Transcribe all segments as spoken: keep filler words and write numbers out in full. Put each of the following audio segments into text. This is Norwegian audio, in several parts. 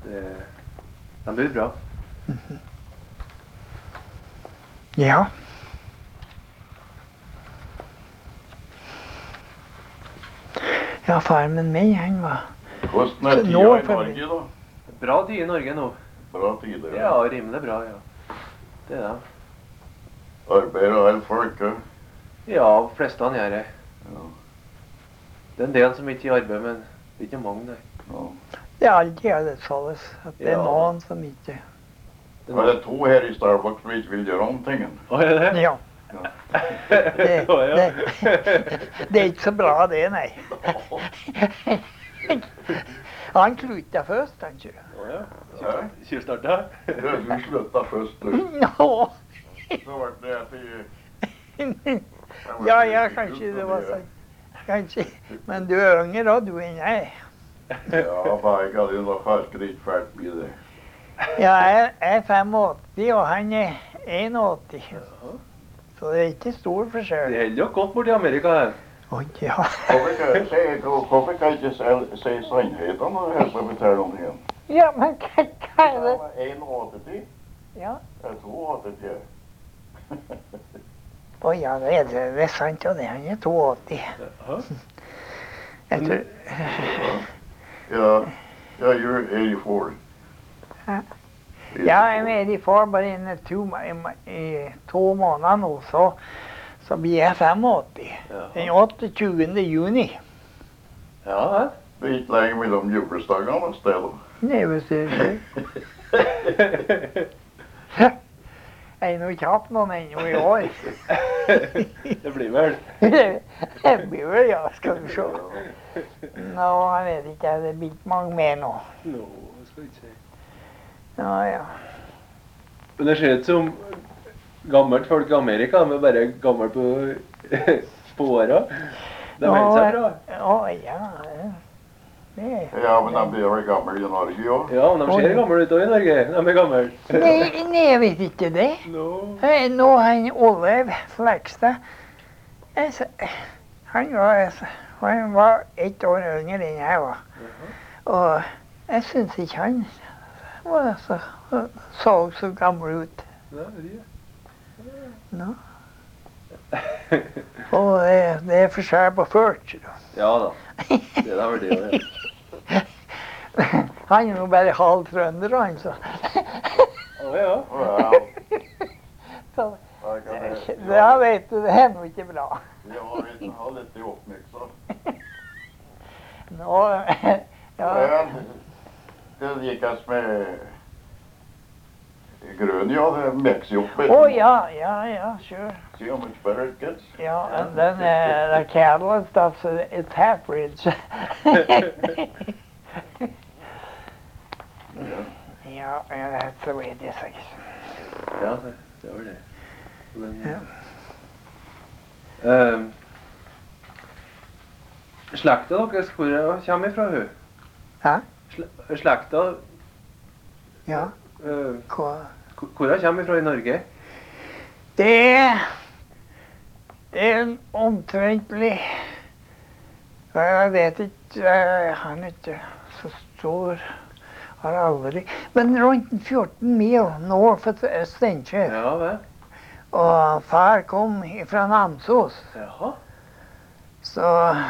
Det, de blir bra. Mhm. Ja. Ja, farmen min, han var... Hvordan er Så tida nå i får Norge vi- da? Bra tid i Norge nå. Bra tider. Ja, rimelig bra, ja. Det er det. Arbeider alle folk, ja. Ja, fleste han gjør det. Ja. Det er en del som ikke i arbeid, men det er ikke mange der. Ja. Det er alltid annerledes, at det er Ja. noen som ikke... Det Er det to her i Starbucks som ikke vil gjøre om tingen? Å, er det? Ja. Ja. Det, Å, ja. det, det er ikke så bra det, nei. Han slutta først, han tror. Å, ja. Ja. Tjuvstarta? Ja, du slutta først, du. Nå. Så ble det etter... Ja, ja, kanskje det var sånn. Kanskje. Men du er yngre da, du enn jeg. Ja, bare jeg hadde jo noe farskeritt fælt med det. Ja, jeg er åttifem, og han er åttien. Ja. Så det er ikke stor Det forskjell. holder jo godt borti Amerika her. Oi, ja. Hvorfor kan jeg si- hvorfor kan jeg ikke si- si sannheten når jeg skal fortelle om det igjen? Ja, men hva hva er det? en åttiti, Ja. jeg er to åttiti. Å ja, det er, det er sant, og det han er åttito. Jaha. Jeg tror... Ja, ja, you're eighty-four. Ja. Ja, jeg er med i far bare innen to, i, i to måneder nå, så, så blir jeg åttifem. Den Jaha. åttiende juni. Ja, ja. Det er ikke lenge mellom jubelsdagene og stedet. Det vil si. Jeg har nå ikke hatt noen ennå i år. Det blir vel. Det blir vel, ja, skal vi se. Nå, jeg vet ikke, det blir ikke mange mer nå. Nå, skal vi ikke si. Ja, ja. Men det ser ut som gammelt folk i Amerika, de er bare gammel på, på åra. De holder seg bra. Å, ja. Det er... Ja, men de blir vel gamle i Norge også. Ja, men de ser gamle ut også i Norge. De er gamle. Nei, nei, jeg vet ikke det. Nå. Hei, nå han Olev Flekstad, jeg s- han var, han var ett år yngre enn jeg var. Og jeg synes ikke han var så, så så gammel ut. Ja, det er det. Nå. Og det, det er forskjell på førti. Ja da. Det er vel det. Ja. Han er jo bare halv trønder, han, så. Å ja. Well, så jeg kan det, det vet du, det er nå ikke bra. Ja, vi kan ha litt i oppmyksa. Nå, ja. Men det likes med grønn, ja, det mixer jo opp. Å, ja, ja, ja, sure. See how much better it gets? Yeah, and then uh, the cattle and stuff, so it's half bridge. Ja. Yeah, yeah, that's the way it is, I guess. Ja, det, det var det. Men, Ja. ehm, slekta deres, hvor kommer ifra hun? Hæ? Sle- Slekta, Ja, eh, hva? hvor hvor kommer ifra i Norge? Det er, det er omtrentlig, jeg vet ikke, jeg- han er ikke så stor, har aldri, men rundt fjorten mil nord for Steinkjer. Ja, vel. Og far kom fra Namsos, Jaha. så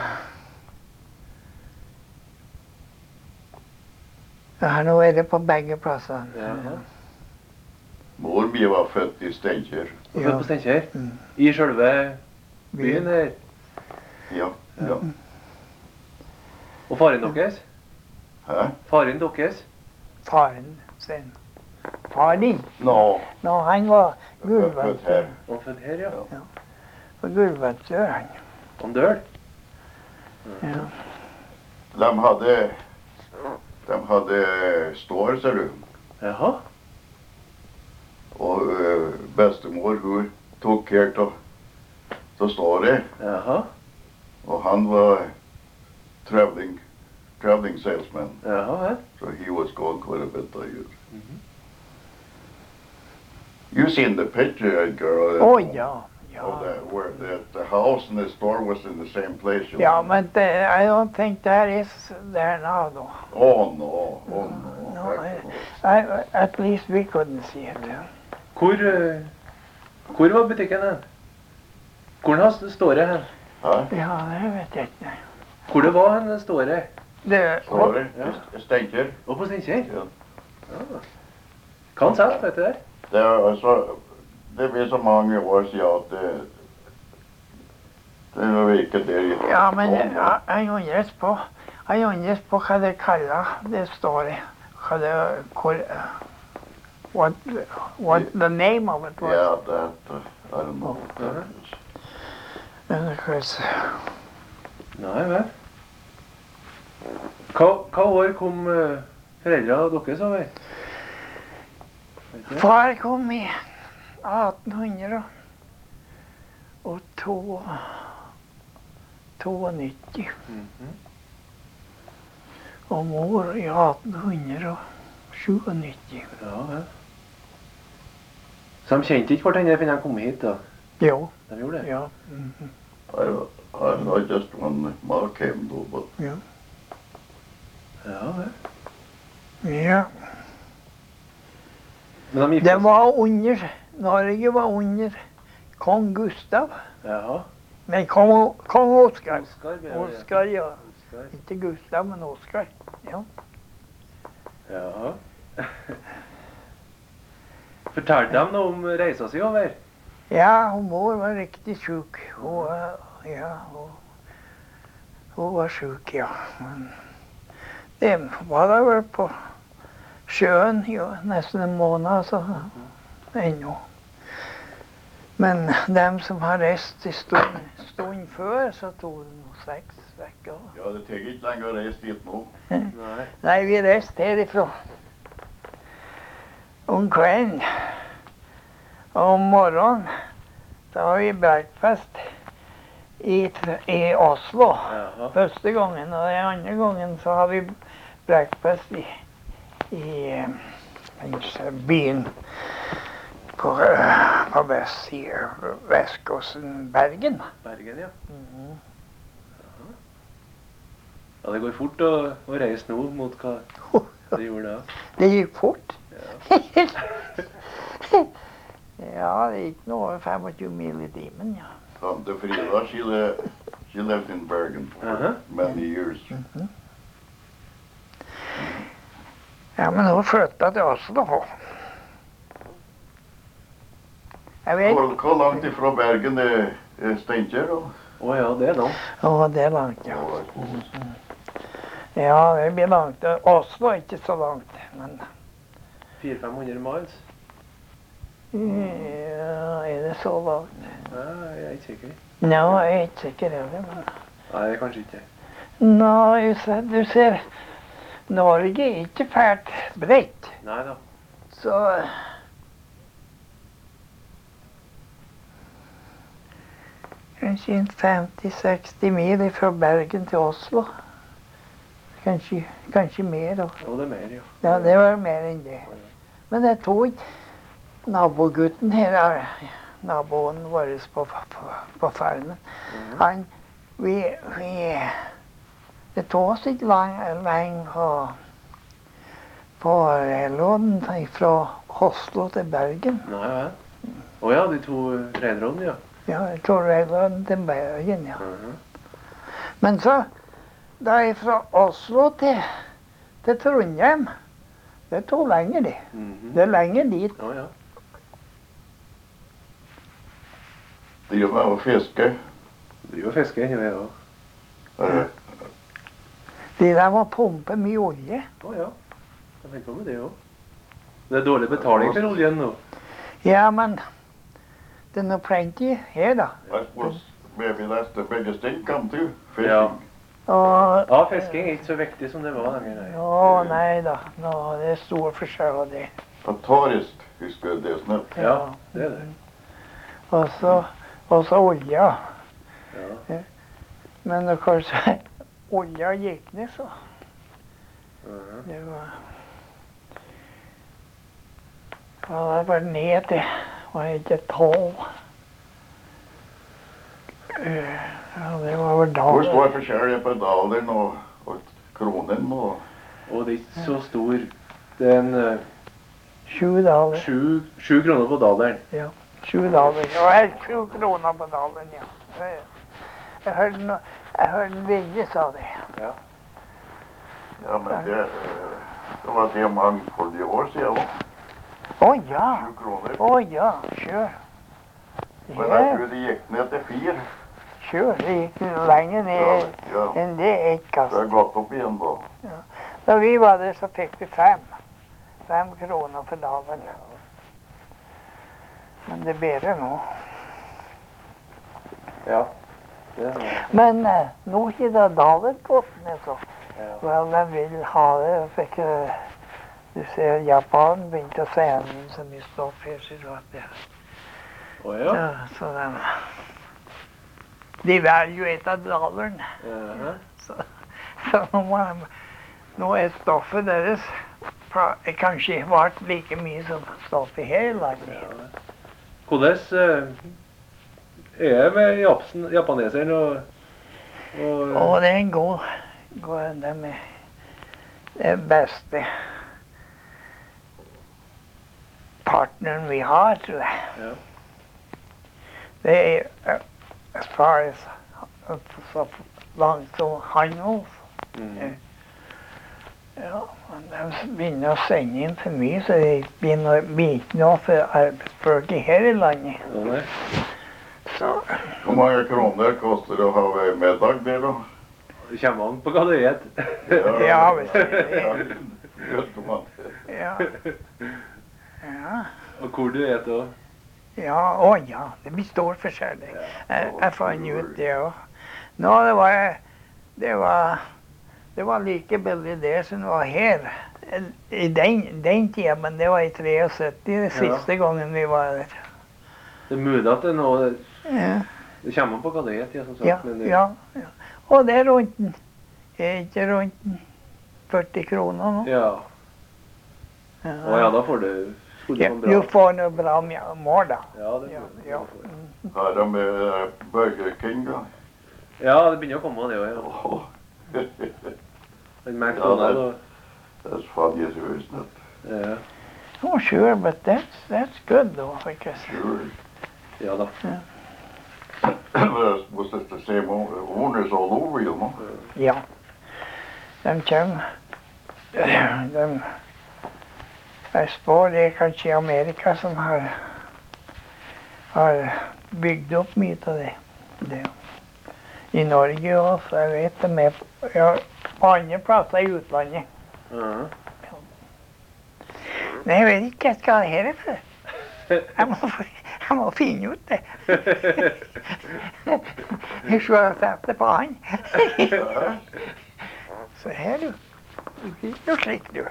jeg har nå vært på begge plasser. Jaha. Mor mi var født i Steinkjer. Og født på Steinkjer? Mm. I selve byen her? Ja, ja. Og faren deres? Hæ? Faren deres? Faren sin. Far din. Nå, Nå, han var født her. gulvventør. Og født her, ja. For gulvventør, han. Han dør? Ja. De hadde, de hadde står, ser du. Jaha. Og øh, bestemor, hun tok helt av, av ståret. Jaha. Og han var traveling, traveling salesman. Jaha, ja. So he was going quite a bit, I guess. Mhm. You seen the picture, Edgar? Å, ja. Of Ja. that, where the, the house and the store was in the same place. you Ja, know? men det, I don't think that is there now, though. Oh no, oh no. no, I, I, at least we couldn't see it. Hvor, eh, hvor var butikken hen? Hvor den har ståret hen? Hæ? Ja, det vet jeg ikke. Hvor det var hen ståret? Det, Står det? I Steinkjer? Og på Steinkjer? Ja. Ja. Hva han sa, vet du der? Det er altså, det blir så mange år siden at det, det var ikke det i ja, men jeg, jeg undres på, jeg undres på hva det kaller det står i. Hva det, hvor, what, what the name of it was. Ja, det, I don't know. Ja. Men of course, Nei, vel. Hva, hva år kom uh, foreldrene deres over? Vet du det? far kom i atten hundre og to, nittito, Mhm. og mor i atten hundre og nittito. Ja, vel. Så de kjente ikke hverandre før de kom hit, da? Jo, De gjorde det? ja. Mhm. I, I, I just when Mark came though, but Ja. Ja, vel. Ja. Men de gifte Det seg? var under, Norge var under kong Gustav. Ja. Nei, kong, kong Oskar. Oskar, ble det. Oskar, ja. Oskar. Ikke Gustav, men Oskar. Ja. Ja. Fortalte de noe om reisa si over? Ja, og mor var riktig sjuk. Hun var, ja, hun, hun var sjuk, ja. Men det var da vel på sjøen i nesten en måned, så ennå. Men dem som har reist en stund, stund før, så tog det noe seks vekker. ja, det tar ikke lenge å reise dit nå. Nei. Nei, vi reiste herifra om kvelden. Og om morgenen, da var vi breakfast i, i Oslo. Jaha. Første gangen, og den andre gangen så har vi breakfast i, i eh, byen på, eh, på vest, i vestkysten Bergen. Bergen, ja. Mhm. Ja, det går fort å, å reise nå mot hva det gjorde da. Det gikk fort. Ja. Ja, det gikk nå over tjuefem mil i timen, ja. Tante Frida, she, li she lived in Bergen for Uh-huh. many years. Ja, men hun flyttet til Oslo. Jeg vet. Hvor, hvor langt ifra Bergen er, er Steinkjer da? Å ja, det er da. Å, det er langt, ja. Ja, jeg tror- Ja, det blir langt. Oslo er ikke så langt, men fire til fem hundre miles. ja, er det så langt? Nei, jeg er ikke sikker. Nå, jeg er ikke sikker heller, men Nei, det er kanskje ikke. Nei, du ser, du ser, Norge er ikke fælt bredt, Nei da. så kanskje femti til seksti mil fra Bergen til Oslo. Kanskje, kanskje mer. Da. Jo, det er mer, ja. Ja, det var mer enn det. Men jeg tok nabogutten her, er naboen vår på, på, på farmen. Mhm. Han, vi, vi, det tok oss ikke lang- lenge på, på railroaden fra Oslo til Bergen. Nei vel. Å ja, de to railroadene, ja. Ja, jeg tok railroaden til Bergen, ja. Mhm. Men så, da jeg fra Oslo til, til Trondheim, det tok lenger det. Mhm. Det er lenger dit. Å ja. Driver med å fiske. Driver og fisker, jo, jeg òg. Eh, De der må pumpe mye olje. Å ja. Jeg tenker på det òg. Det er dårlig betaling for oljen nå. Ja, men det er noe plenty her, da. I suppose maybe that's the biggest income too, fishing. Ja. Og, Ja, fisking er ikke så viktig som det var lenger. Nei. Å, nei da. Nå, det er stor forskjell av det. But tourist is good, isn't it? Ja, det er det. Og så, og så olja. Ja. Men det kanskje olja gikk ned, så. Mhm. Det var Ja, det var ned til var ikke tolv. Eh, Ja, det var vel da. Hvor står forskjellige på dollar og, og kronen og Og det er ikke så stor Det er en eh, Sju daler. sju, sju kroner på daleren. Ja, sju daler. Ja, helt sju kroner på daleren, ja. Jeg, jeg hørte no, jeg hørte Vilje sa det. Ja. Ja, men det, eh, det var det mange for de år siden også. Å ja. Sju kroner. Å ja, kjør. Men jeg Ja, tror det gikk ned til fire. kjør. Det gikk lenger ned Ja, enn det ett det kast. har gått opp igjen da. Da vi var der, så fikk vi fem. Fem kroner for dagen. Men det er bedre nå. Ja. Det er det. Men eh, nå har da daler gått ned så. Ja. Vel, de vil ha det. Fikk, eh, du ser, Japan begynte å sende så mye stoff her. Så det, Å ja. ja, så de, de velger jo et av daleren. Jaha. Så, så nå, må de, nå er stoffet deres fra, er kanskje vært like mye som stoffet her i landet. Ja. Hvordan eh, er det med japsen, japaneseren og, og Og det er en god, god de er det beste partneren vi har, tror jeg. Ja. Det er uh, as far as uh, så langt som handel. Mhm. Ja, men de begynner å sende inn for mye, så det begynner å bite noe for arbeidsfolk her i landet. Ja, nei. Så, Hvor mange kroner koster det å ha en middag der da? Det kommer an på hva du et. ja, hvis det Ja, er vet man. ja. Ja, Og hvor du et også. ja, å ja, det blir stor forskjell. Jeg, jeg fant ut det også. Nå, det var, det var, det var like billig det som det var her. I den, den tida, men det var i syttitre, det siste gangen vi var der. Det er mulig at det nå, det, Ja, det kommer an på hva du et, ja, som sagt. ja, men det, ja, ja. Og det er rundt, den- er ikke rundt den førti kroner nå. Ja. Å ja, da får du, skulle du Ja, få en du bra. får noe bra mj- mål da. Ja, det Ja, får du. ja. det får du. Mm. Her er med eh, Burger King da. Ja, det begynner å komme det også, ja. Oh, Men McDonald og... that's funny as you isn't it? Ja, Oh, sure, but that's, that's good though, because, Sure. ja da. Was it the same o- owners all over, you know? ja. De kommer, de, jeg spår det er kanskje Amerika som har, har bygd opp mye av det. det. I Norge også, jeg vet det med, ja, på andre plasser i utlandet. Ja. Men jeg vet ikke hva det her er for. Jeg må, jeg må finne ut det. Jeg skal sette på han. Så her du. Du blir jo slik du.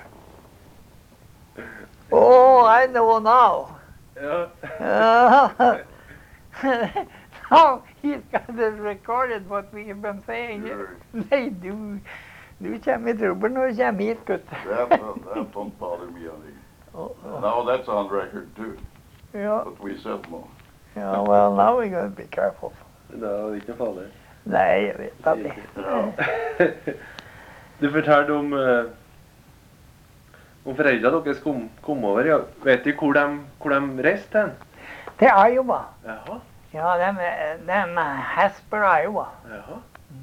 Oh, I know now. Ja. Uh, now he's got it recorded what we have been saying. Sure. Nei, du, du kommer i trøbbel når du kommer hit, gutt. That, that don't bother me any. Oh, oh. Now that's on record too, Ja, what we said now. ja, well, now we're going to be careful. Da er det ikke noe farlig. Nei, jeg vet at det. Ja. Du fortalte om, eh, om foreldrene deres kom, kom over. Ja. Vet du hvor de, hvor de reiste hen? Det er Iowa. Jaha, Ja, de, de Hasper, Iowa. jaha.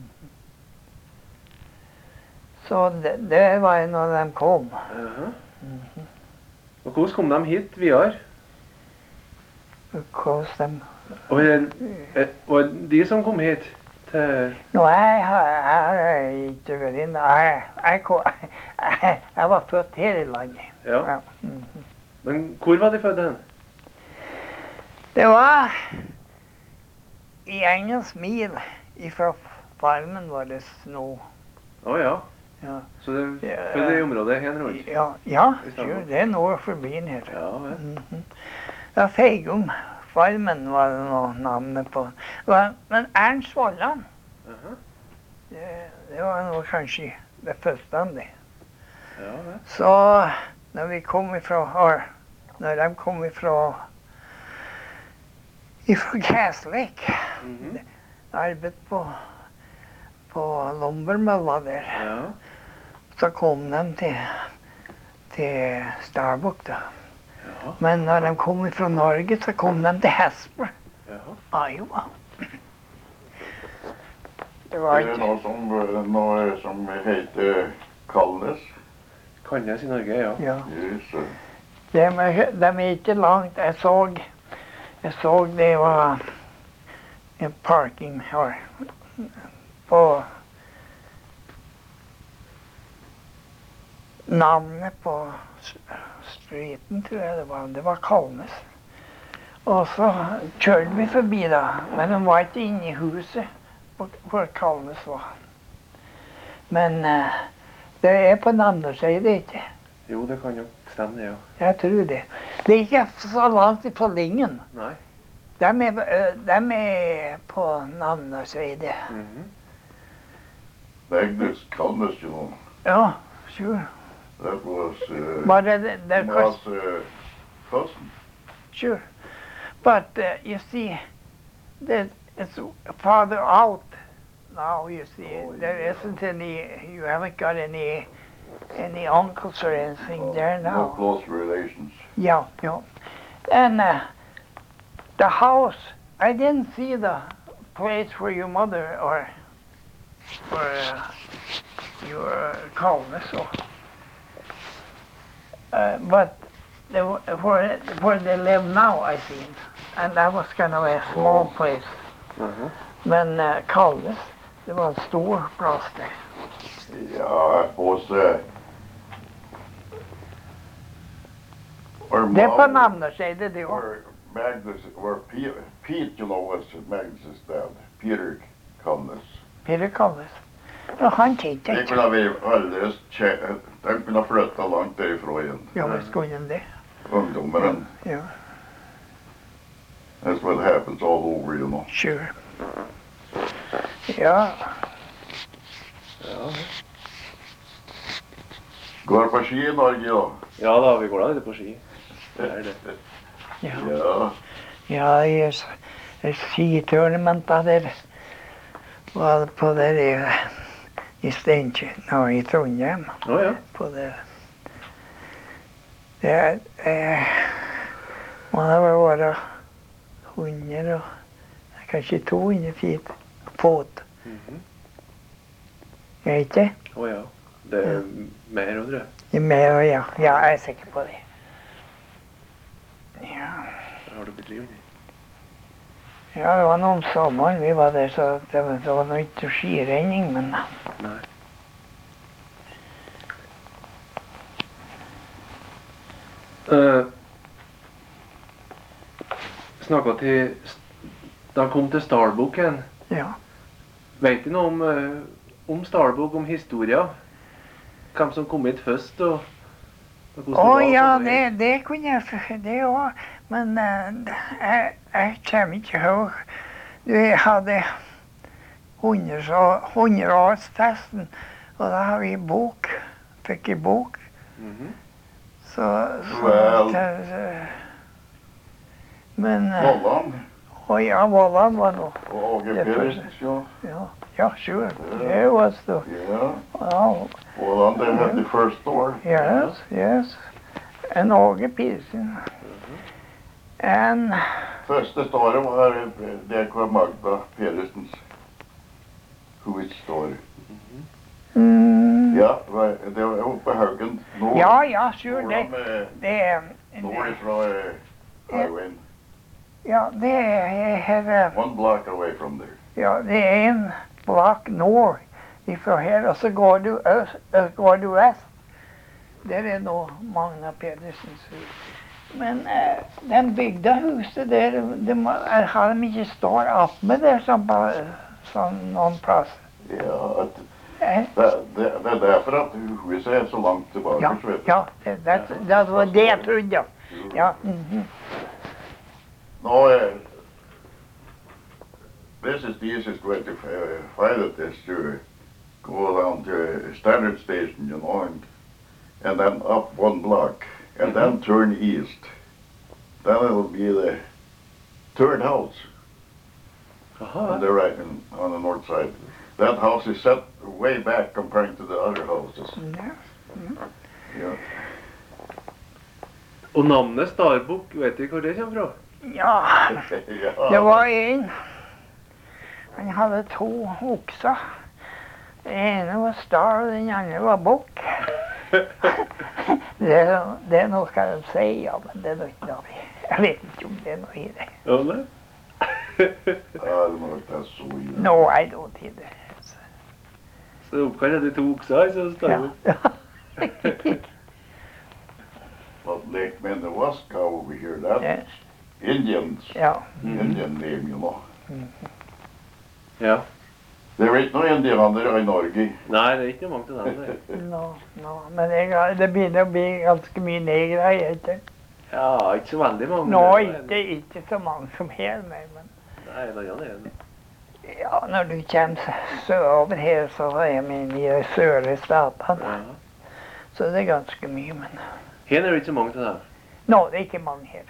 Så det, det var når de kom. Jaha. Og hvordan kom de hit videre? Hvordan de... Og eh, eh, var det de som kom hit til... Nå, jeg har jeg har ikke vært inne. Jeg, jeg, kom- jeg, jeg var født her i landet. Ja. Ja. Mhm. Men hvor var de født hen? Det var i engelsk mil fra farmen vår nå. Å ja. Ja, Så det Ja, født i området hen rundt? ja, ja I stedet. sure, det er nord for byen her. Ja, vel. Mhm. Ja, Feigum. Farmen var det noe navnet på. Men men Ernst Vollan, Jaha. det, det var nå kanskje det første av det. Ja, vel. Så når vi kom ifra, or, når de kom ifra, ifra Castlek, Mhm. arbeidet på, på Lombermølla der, Ja. så kom de til, til Starbuck da. Jaha. Men når de kom fra Norge, så kom de til Hesper, Jaha. Iowa. Det var Er det ikke... noe som, eh, noe som heter Kalnes? Kalnes i Norge, ja. Ja. Yes. eh. De er, de er ikke langt. Jeg så, jeg så det var en parking her på navnet på s- streeten, tror jeg det var. Det var Kalnes. Og så kjørte vi forbi da, men de var ikke inne i huset hvor, hvor Kalnes var. Men eh, det er på den andre siden, ikke? Jo, det kan jo stemme, det, ja. Jeg tror det. Det er ikke så langt fra Lingen. Nei. De er, eh, de er på Navnesveide. Mhm. Magnus Kalnes, you know. Ja, sure. That was, uh, But uh, th- there was, was uh, cousin. sure. But uh, you see, that it's farther out now. You see, Oh, there yeah. isn't any. You haven't got any any uncles or anything there No now. close relations. Yeah, yeah. And uh, the house, I didn't see the place where your mother or or uh, your Kalnes or. Uh, but they, were- where where they live now, I think, and that was kind of a small Oh. place. Jaha. Men uh, Kalnes, det var en stor plass der. Yeah, it was, uh, our Det er på mom- Navneseidet, det òg. Where Magnus, where Pete, Pete, you know, was Magnus's dad. Peter Kalnes. Peter Kalnes. Ja, han kjente Det ikke. kunne vært alldeles kje... De kunne flytta langt derifra igjen. Ja, men skulle de det? Ungdommeren. Ja, That's what happens all over, you know. sure. Ja, Ja. Går på ski i Norge, ja. Ja da, vi går da litt på ski. Det er det. ja. Ja. Ja, jeg s- jeg skitournamenter der var det på der i, i Steinkjer, nå i Trondheim, Å ja. på det. Det er, eh, man har vel vært hundre og kanskje to hundre feet fot, Mhm. er ikke det? Å ja. Det er mer, tror jeg. I mer, og ja, ja, jeg er sikker på det. Ja. Der har du blitt livet. Ja, det var noen sommer vi var der, så det var, det var noe ikke skirenning, men Nei. Uh, Snakka til Da han kom til Starbucken. ja. Vet du noe om, eh, om Starbuck, om historia? Hvem som kom hit først, og, og hvordan Å var ja, på vei? det, det kunne jeg f- det òg. Men eh, jeg, jeg kommer ikke ihåg. Du, jeg hadde hundreårstesten, og da har vi bok. Fikk jeg bok. Mhm. Så, så Vel. så- Men eh, Vollan Å ja, Vollan var noe. og Åge Det er Pedersen, ja. Ja, ja, sure. It was the, Yeah. oh, Vollan, they had the first store. yes, yes. And Åge Petersen. And Første storet var eh, det var Magda Pedersens hovedstore. mm, Ja, det var, det var oppe i Haugen. Nord, ja, ja, sure. nord, Det, med, det, nord det, fra eh, highwayen. ja, det er her, eh, One block away from there. ja, det er en blokk nord ifra her, og så går du, øst, ø, går du vest. Der er nå Magna Pedersens hus. Men eh, den bygda huset der, det må, er- har de ikke står attmed der som, på- som noen plass. Ja, at, Eh, det, det, det er derfor at huset er så langt tilbake. Ja, så vet du. ja, det, det, det var det jeg trodde, ja. Ja, mhm. Nå, eh, this is the easiest way to uh, find it is to go down to Standard Station, you know, and, and then up one block, and then turn east. Then it'll be the third house on Aha. the right and on the north side. That house is set way back comparing to the other houses. Ja. Yeah. Og navnet Starbukk, vet du hvor det kommer fra? Ja, Ja. det var en. Han hadde to okser. Den ene var star, og den andre var bukk. Det, er- det er noe skal de si, ja, men det er noe ikke noe. Jeg vet ikke om det er noe i det. Ja, det. Ja, det må ikke være så ille. No, I don't either. Så oppkaller de to okser, så Starbukk. Ja. But Lake Minnewaska over here, that's Yes. Indians. Ja. Indian name, you know. Ja. Det er ikke noen indianere i Norge. Nei, det er ikke mange av dem, det. No, no. Men jeg, har- det begynner å bli ganske mye negre, ikke? Ja, ikke så veldig mange. Nå, ikke, ikke så mange som her, nei, men Nei, det er det. ja, når du kommer sørover her, så er vi inne i de sørlige statene. Ja. Så det er ganske mye, men Her er det ikke så mange av dem. nå, det er ikke mange her.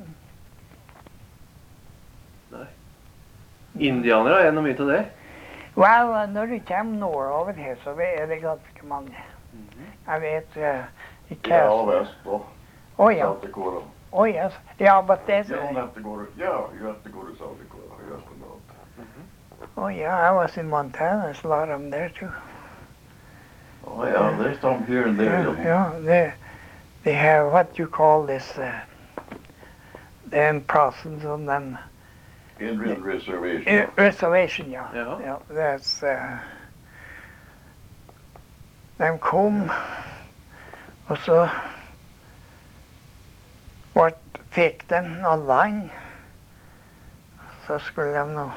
Indianere er noe mye av det. Vel, når du kommer nordover her, så er det ganske mange. Jeg vet uh, i Ja, Cass. vest og Oh, yeah. South Dakota. Oh, yes. Yeah, but there's... You don't have to go to, yeah, you have to go to South Dakota, yes or not. Oh, yeah, I was in Montana. There's a lot of them there, too. Oh yeah, there's some here and there. Yeah, you know. yeah. They, they have what you call this... Uh, them process on them... Indian reservation. Uh, reservation, yeah. Ja. Yeah, that's... Uh, de kom, og så vart, fikk de noe land. Så skulle de nå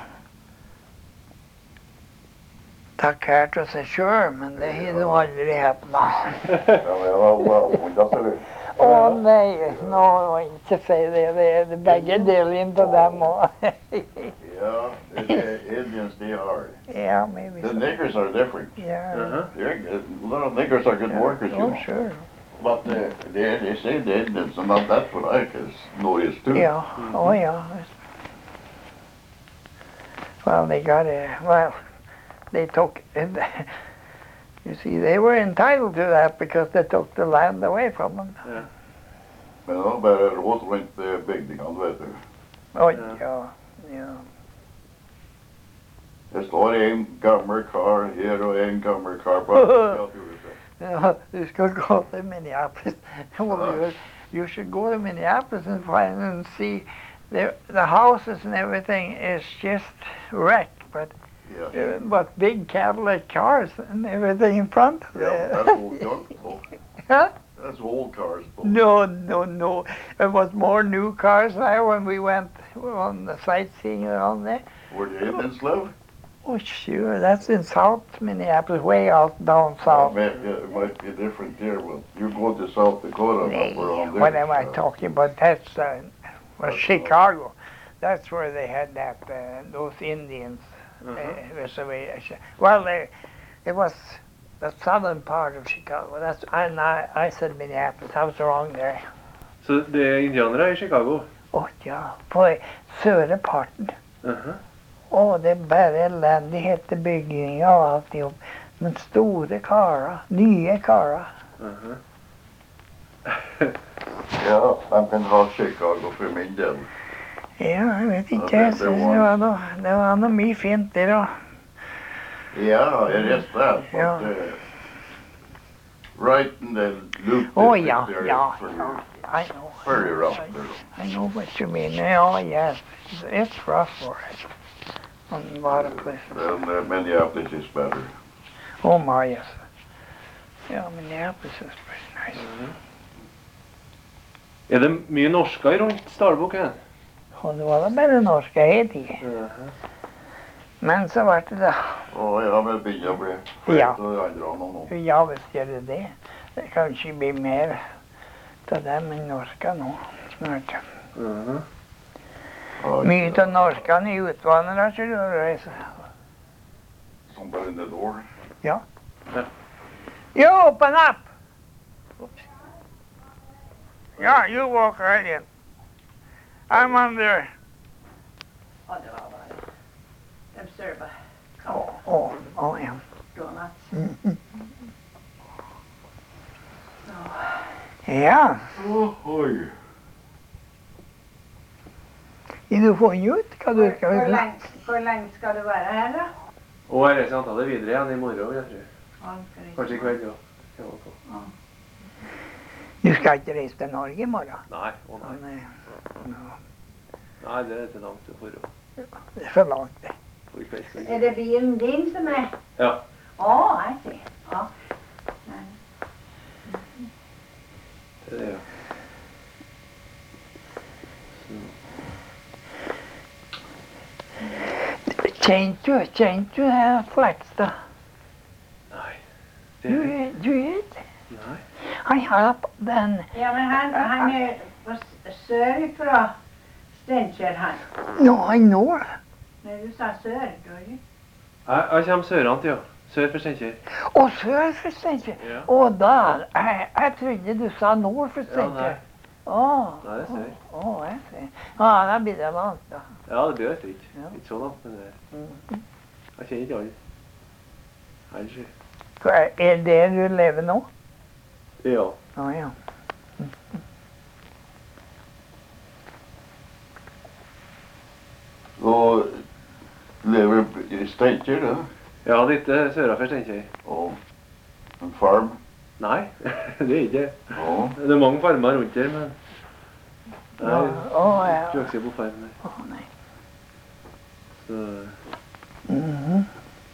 ta kær til seg sjøl, men det har de aldri hatt nå. Ja, men ja, well, when that's it. Å nei, nå må jeg ikke si det. Det er begge deler av dem òg. Yeah, it, it, Indians, they are. Yeah, maybe The so. niggers are different. Yeah. Uh-huh. They're, a lot of niggers are good workers, you Oh, know. sure. But uh, they, they say the Indians, and that, that's what I can notice too. Yeah. Oh, yeah. Well, they got a, well, they took, it, you see, they were entitled to that because they took the land away from them. Ja. Men ja, bare råd rundt uh, bygdingene, vet du. Oh, Ja. yeah, yeah. Det står en gammel kar her og en gammel kar på andre siden. Yeah, you should go to Minneapolis. Well, you, you should go to Minneapolis and find and see the the houses and everything is just wrecked, but Yeah. uh, but big Cadillac cars and everything in front of Yeah, it. that's old junk, though. Huh? That's old cars, though. No, no, no. It was more new cars there when we went on the sightseeing around there. Where the Indians live? Oh, sure. That's in South Minneapolis, way out down It south. might, yeah, it might be different here, but you go to South Dakota and up around there. What am I uh, talking about? That's uh, was That's Chicago. That's where they had that uh, those Indians Uh-huh. uh, reservation. Well, they, it was the southern part of Chicago. That's and I, I said Minneapolis. I was wrong there. Så det er indianere i Chicago? Å ja, på søre parten. Uh-huh. Å, det er bare elendighet til bygninger og alt i hop. Men store karer, nye karer. Uh-huh. Ja, de kan ha Chicago for min del. Ja, jeg vet ikke. Ja, Jeg det- det synes var- det var noe, det var noe mye fint der òg. Yeah, it is that, but Yeah. uh, right in the loop Oh, district yeah, there, yeah, it's pretty, yeah. I know. very rough I, there. I know what you mean. Oh, yes. It's, it's rough for it. On a lot of places. And uh, Minneapolis is better. Oh, my, yes. Yeah, Minneapolis is pretty nice. Er det mye norsker rundt Starbukk her? Og det var da bare norske hele tiden. Uh-huh. Men så ble det da. Å ja, men det begynner å bli Ja. flere av de andre nå. Ja, visst gjør det det. Det kan ikke bli mer av dem enn norske nå. Snart. Uh-huh. Ja, Mye av norskene er utvandrere, så du reiser. Somebody in the door. You open up! Oops. Yeah, you walk right in. I'm under. Ja, det var bare de server Oh, oh, oh, yeah. donuts. Mm-hmm. Så Ja, Ohoi. du funnet ut hva du Hvor, skal hvor, gjøre? lenge, hvor lenge skal du være her, da? Og jeg reiser antallet videre igjen i morgen, vil jeg tror. Ja, skal jeg- Kanskje i kveld, ja. Du skal ikke reise til Norge i morgen? Nei, å Å, nei. nei. Nei, det er til langt til forå. Det er for langt, det. For kvelds. Er det bilen din som er? Ja. Å, jeg ser. Ja. Det er det, ja. Kjente du, kjente du herr Flekstad? Nei. Du, Det er du vet det? Nei. Han har på den. Ja, men han, han er på s- sør fra Steinkjer, han. Nå, han når. Nei, du sa sør, du ikke? Jeg, jeg kommer sørant, ja. Sør for Steinkjer. Og sør for Steinkjer. Ja. Og der. Jeg, jeg trodde du sa nord for Ja, nei. Steinkjer. Å, Nei, det er sør. å, jeg ser. Ja, da blir det langt, da. Ja, det blir jo ikke. Ja. Ikke så langt, men det er. Mhm. Jeg kjenner ikke alle. Kanskje. Hva Er er det du lever nå? Ja. Å ja. Og lever i Steinkjer, da? Ja, litt eh, søraf for Steinkjer. Og en farm? Nei, det er ikke. Ja. Det er mange farmer rundt her, men Å jeg å, ja. tror ikke på farmen. Å nei. Så Mhm.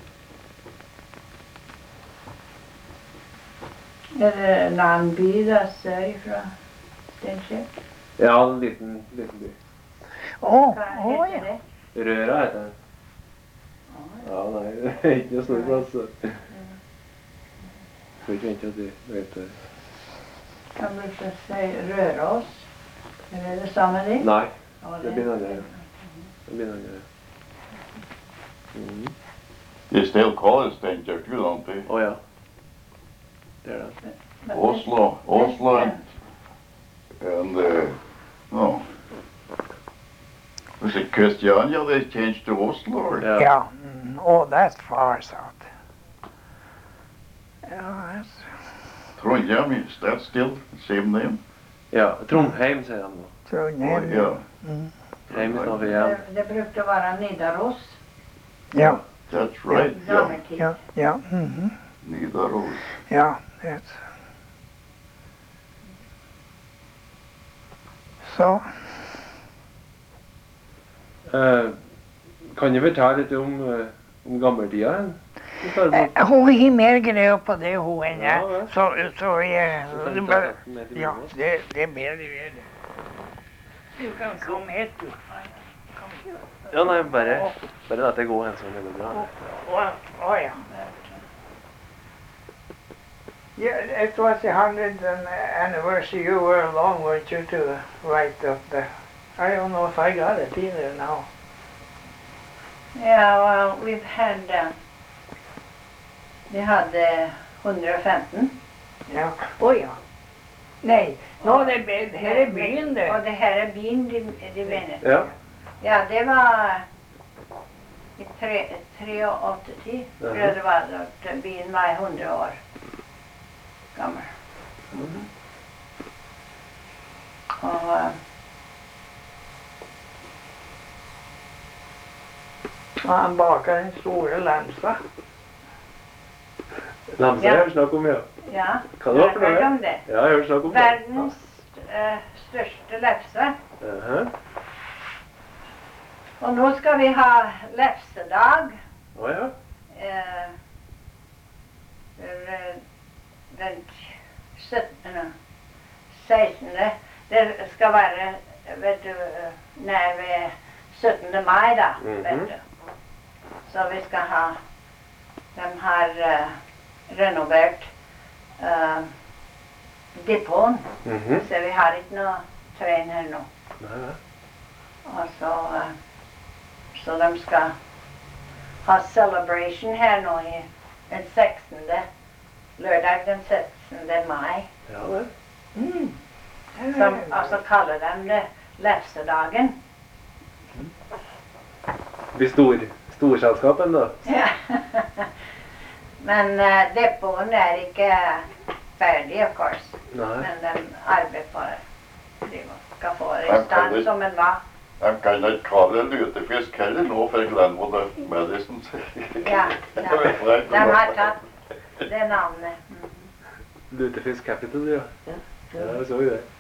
Er det en annen by da, sør fra Steinkjer? ja, en liten, liten by. Å, Hva å heter ja. det? Røra heter den. Å, Ja, nei, det er ikke noe stor plass. så. Skal ikke vente at du vet det. Kan du ikke si Røros? Er det det samme det? Nei, Å, det blir noe annet. Det blir noe annet. Mhm. They still call it Steinkjer too, don't they? Å ja. Det er det. Men det- Oslo, Oslo and, and uh, no. Was it Christiania they changed to Oslo? Or? Ja. Ja. Mm. Oh, that's far south. Ja, that's... Trondheim, is that still the same name? ja. Trondheim, sier de nå. Oh, Trondheim. yeah. Mm. Heim i stedet for hjem. Det, det brukte å være Nidaros. Ja, That's right, i yeah. gammel tid. ja, ja. Mhm. Nidaros. Ja, that's... Så, Eh, kan du fortelle litt om, eh, om gammeltida? hen? I Sarpsborg? eh, hun har mer greie på det, hun enn Ja, jeg. vel. Så, så jeg... Så kan det du bare- ta den med til Ja, bordet. det, det er bedre ved det. Du kan komme hit, du. Kom hit. Ja, nei, bare, bare la det gå hen sånn. Det går bra. Å, å ja. Yeah, it was the hundredth anniversary. You were along, weren't you, to write up the... I don't know if I got it either now. Ja, well, we've had uh, Vi hadde hundrefemten. Ja. Å ja. Nei, nå det, be- her er byen det. Og det her er byen de, de mener. Ja. Ja, det var i tre- treogåtti, tror jeg det var, da byen var hundre år gammel. Og eh, Og han baker den store lamsa. Lamse Ja. har jeg snakk om, ja. ja, Hva det var for har du hørt noe? om det? Ja, jeg har hørt snakk om det. Verdens eh, største lefse. Jaha. Og nå skal vi ha lefsedag. Å ja. eh, for, eh, den syttende, sekstende. Det skal være, vet du, eh, nær ved syttende mai, da, Mhm. vet du. Så vi skal ha, de har eh, renovert uh, depåen. Mhm. Så vi har ikke noe trøyn her nå. Nei, nei. Og så, eh, så de skal ha celebration her nå i den sekstende, lørdag den sekstende mai. Ja, det. Mm. Som, og så kaller de det lefsedagen. De stor, storselskapen, da. Ja. Men uh, depåen er ikke ferdig, of course. Nei. Men de arbeider på det. De skal få det Ja, i stand det- som en var. De kan ikke kalle det lutefisk heller nå, for Glenwood Medicine. Ja, ja. De har tatt det navnet. Mhm. Lutefisk Capital, ja. Ja, Ja, jeg så jo det.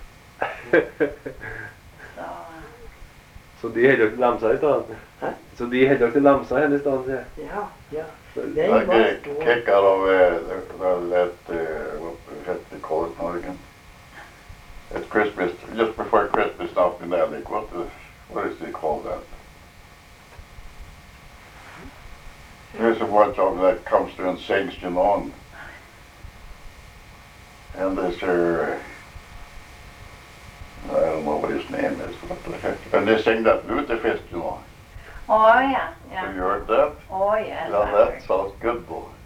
Så Så de holder dere til Lamsa i stedet? Hæ? Så de holder dere til Lamsa hen i stedet, sier jeg. Ja, ja. Så- Det I var get stor. kick out of uh, that, uh, what they call it now again? At Christmas, just before Christmas now in Alec, what, the, what is they call that? There's a bunch of them that comes through and sings, you know, and, and there's her, I don't know what his name is, but, and they sing that lutefisk, you know. Å ja. Have Ja. you heard that? Å yes. Yeah, I that heard. sounds good, though.